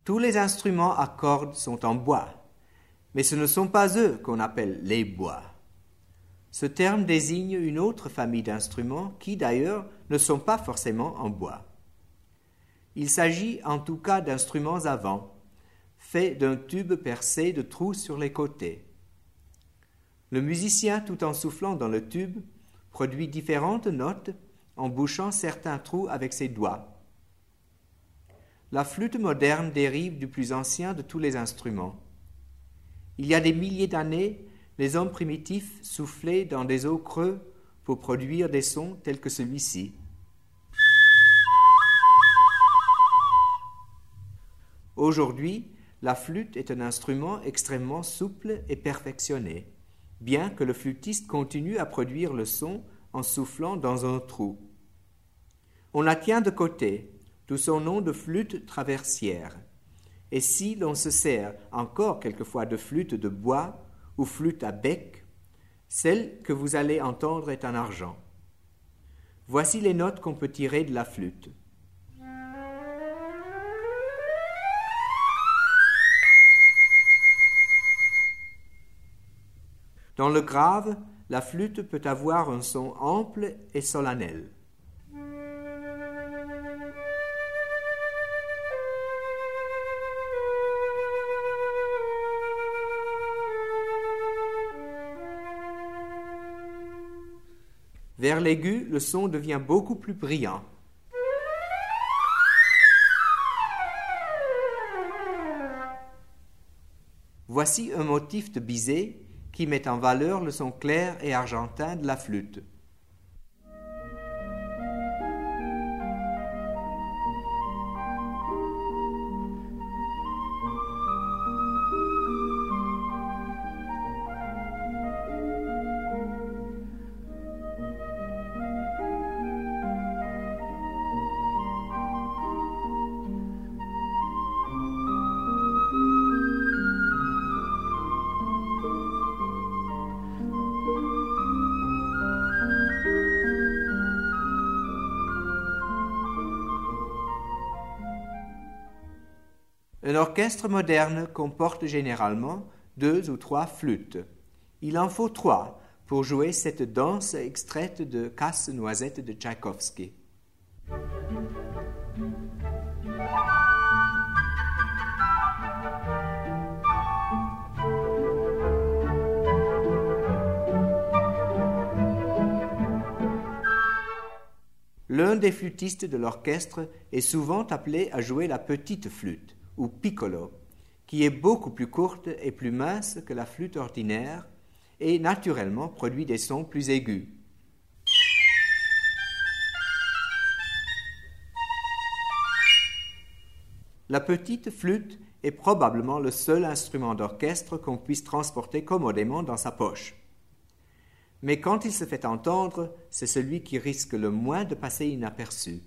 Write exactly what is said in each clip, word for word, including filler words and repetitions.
Tous les instruments à cordes sont en bois, mais ce ne sont pas eux qu'on appelle les bois. Ce terme désigne une autre famille d'instruments qui, d'ailleurs, ne sont pas forcément en bois. Il s'agit en tout cas d'instruments à vent, faits d'un tube percé de trous sur les côtés. Le musicien, tout en soufflant dans le tube, produit différentes notes en bouchant certains trous avec ses doigts. La flûte moderne dérive du plus ancien de tous les instruments. Il y a des milliers d'années, les hommes primitifs soufflaient dans des os creux pour produire des sons tels que celui-ci. Aujourd'hui, la flûte est un instrument extrêmement souple et perfectionné, bien que le flûtiste continue à produire le son en soufflant dans un trou. On la tient de côté, d'où son nom de flûte traversière. Et si l'on se sert encore quelquefois de flûte de bois ou flûte à bec, celle que vous allez entendre est en argent. Voici les notes qu'on peut tirer de la flûte. Dans le grave, la flûte peut avoir un son ample et solennel. Vers l'aigu, le son devient beaucoup plus brillant. Voici un motif de Bizet qui met en valeur le son clair et argentin de la flûte. Un orchestre moderne comporte généralement deux ou trois flûtes. Il en faut trois pour jouer cette danse extraite de Casse-Noisette de Tchaïkovski. L'un des flûtistes de l'orchestre est souvent appelé à jouer la petite flûte, ou piccolo, qui est beaucoup plus courte et plus mince que la flûte ordinaire et naturellement produit des sons plus aigus. La petite flûte est probablement le seul instrument d'orchestre qu'on puisse transporter commodément dans sa poche. Mais quand il se fait entendre, c'est celui qui risque le moins de passer inaperçu.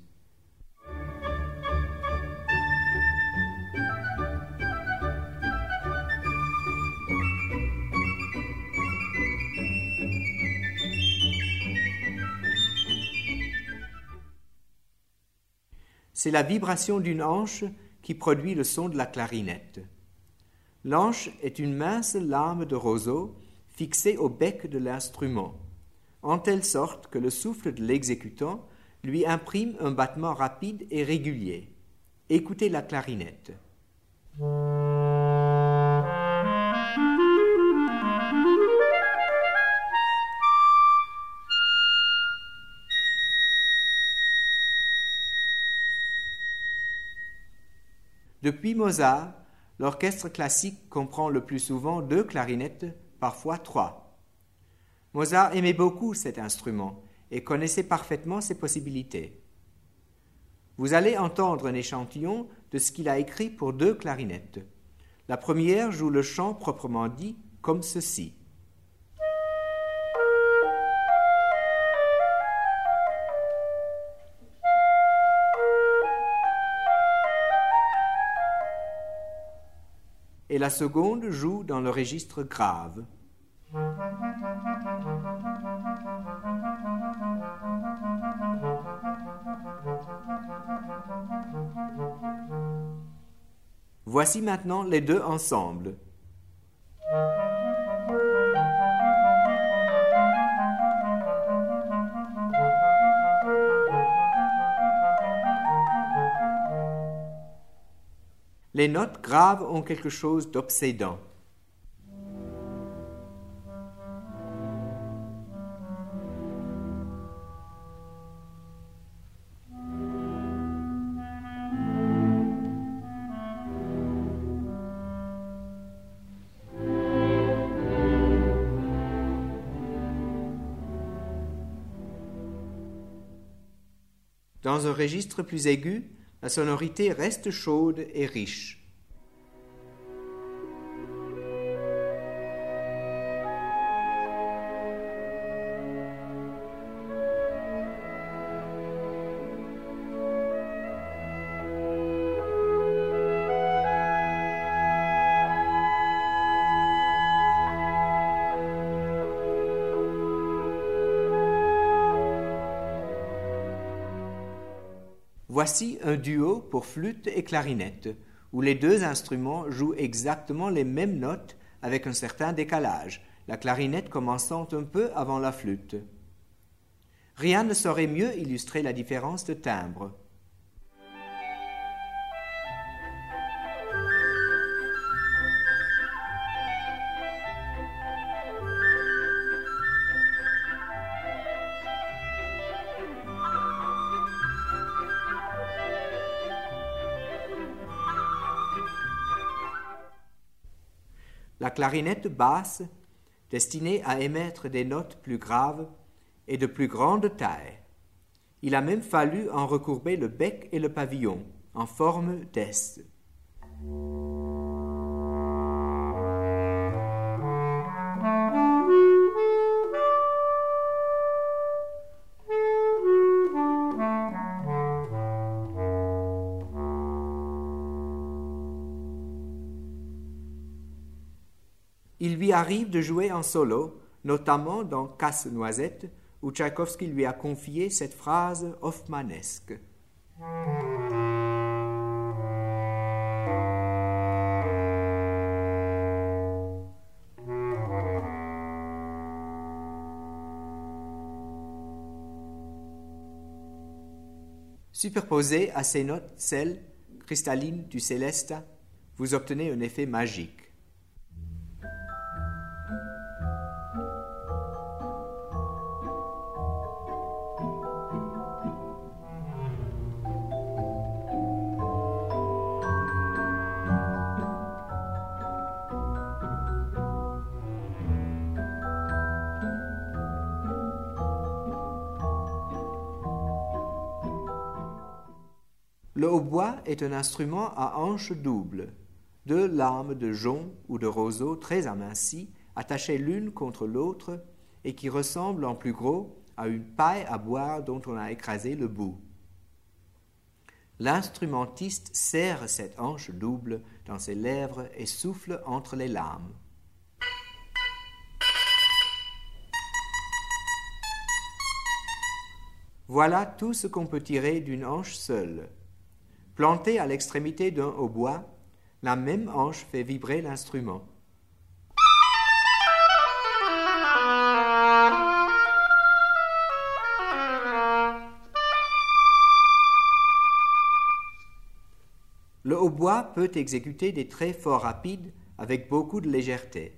C'est la vibration d'une anche qui produit le son de la clarinette. L'anche est une mince lame de roseau fixée au bec de l'instrument, en telle sorte que le souffle de l'exécutant lui imprime un battement rapide et régulier. Écoutez la clarinette. Depuis Mozart, l'orchestre classique comprend le plus souvent deux clarinettes, parfois trois. Mozart aimait beaucoup cet instrument et connaissait parfaitement ses possibilités. Vous allez entendre un échantillon de ce qu'il a écrit pour deux clarinettes. La première joue le chant proprement dit comme ceci. Et la seconde joue dans le registre grave. Voici maintenant les deux ensemble. Les notes graves ont quelque chose d'obsédant. Dans un registre plus aigu, la sonorité reste chaude et riche. Voici un duo pour flûte et clarinette, où les deux instruments jouent exactement les mêmes notes avec un certain décalage, la clarinette commençant un peu avant la flûte. Rien ne saurait mieux illustrer la différence de timbre. La clarinette basse, destinée à émettre des notes plus graves, est de plus grande taille. Il a même fallu en recourber le bec et le pavillon, en forme d'S. Il lui arrive de jouer en solo, notamment dans Casse-Noisette, où Tchaïkovski lui a confié cette phrase hoffmannesque. Superposez à ces notes celles cristallines du céleste, vous obtenez un effet magique. Le hautbois est un instrument à hanches doubles, deux lames de jonc ou de roseau très amincies, attachées l'une contre l'autre et qui ressemblent en plus gros à une paille à boire dont on a écrasé le bout. L'instrumentiste serre cette hanche double dans ses lèvres et souffle entre les lames. Voilà tout ce qu'on peut tirer d'une hanche seule. Plantée à l'extrémité d'un hautbois, la même hanche fait vibrer l'instrument. Le hautbois peut exécuter des traits fort rapides avec beaucoup de légèreté.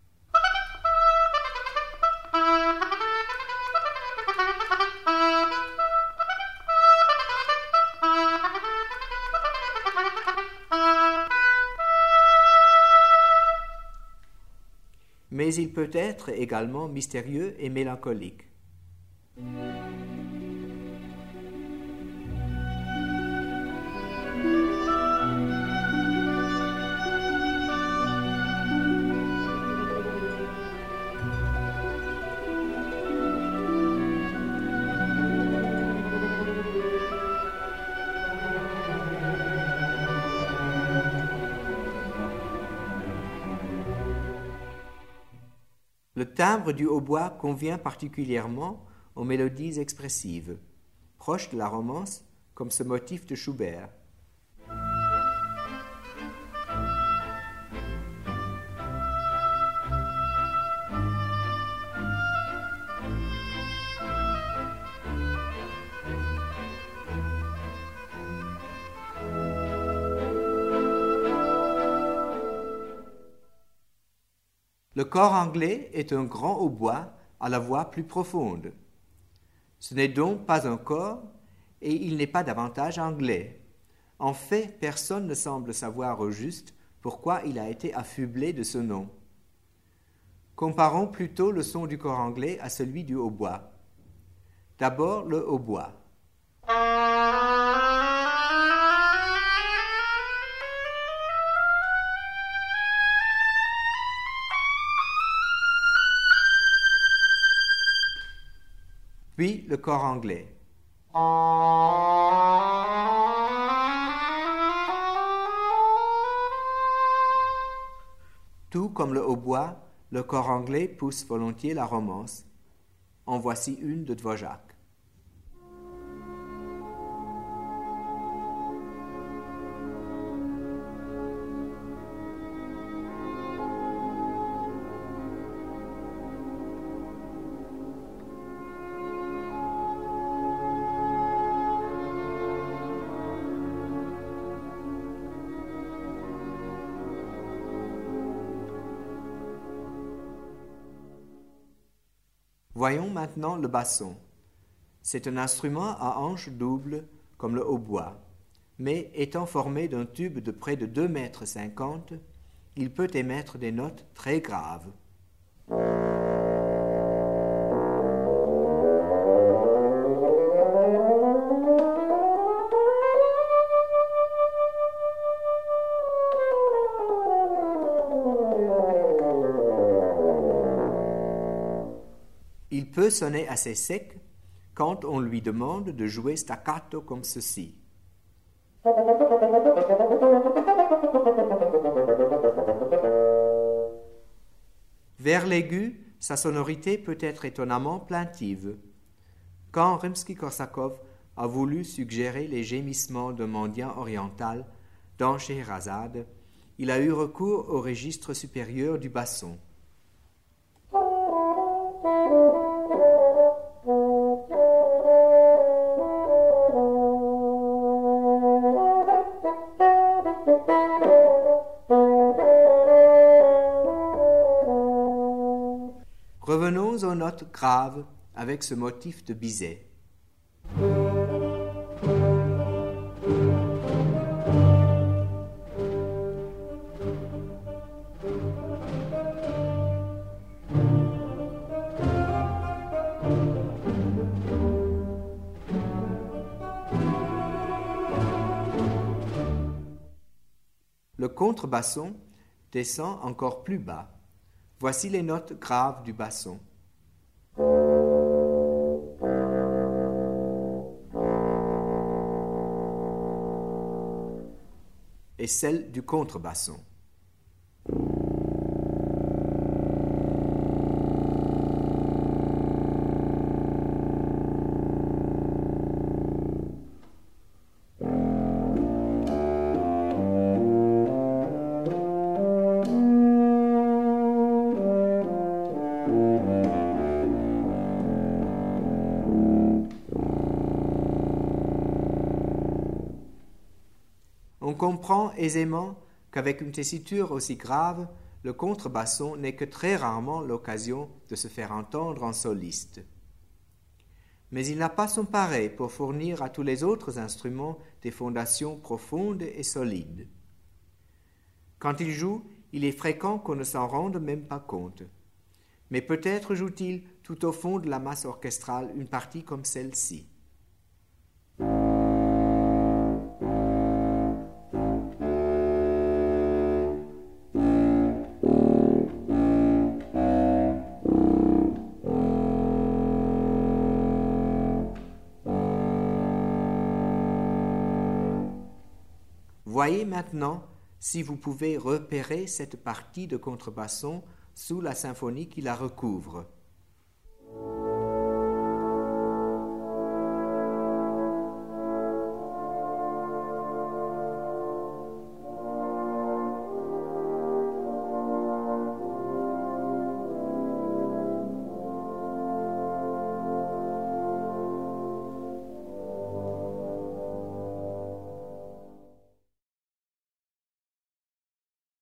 Mais il peut être également mystérieux et mélancolique. Le timbre du hautbois convient particulièrement aux mélodies expressives, proches de la romance, comme ce motif de Schubert. Le cor anglais est un grand hautbois à la voix plus profonde. Ce n'est donc pas un cor et il n'est pas davantage anglais. En fait, personne ne semble savoir au juste pourquoi il a été affublé de ce nom. Comparons plutôt le son du cor anglais à celui du hautbois. D'abord le hautbois. Puis le cor anglais. Tout comme le hautbois, le cor anglais pousse volontiers la romance. En voici une de Dvořák. Voyons maintenant le basson. C'est un instrument à hanches doubles comme le hautbois, mais étant formé d'un tube de près de deux mètres cinquante, il peut émettre des notes très graves. Il peut sonner assez sec quand on lui demande de jouer staccato comme ceci. Vers l'aigu, sa sonorité peut être étonnamment plaintive. Quand Rimsky-Korsakov a voulu suggérer les gémissements d'un mendiant oriental dans Scheherazade, il a eu recours au registre supérieur du basson. Revenons aux notes graves avec ce motif de Bizet. Le contrebasson descend encore plus bas. Voici les notes graves du basson. Et celles du contrebasson. On comprend aisément qu'avec une tessiture aussi grave, le contrebasson n'est que très rarement l'occasion de se faire entendre en soliste. Mais il n'a pas son pareil pour fournir à tous les autres instruments des fondations profondes et solides. Quand il joue, il est fréquent qu'on ne s'en rende même pas compte. Mais peut-être joue-t-il tout au fond de la masse orchestrale une partie comme celle-ci. Voyez maintenant si vous pouvez repérer cette partie de contrebasson sous la symphonie qui la recouvre.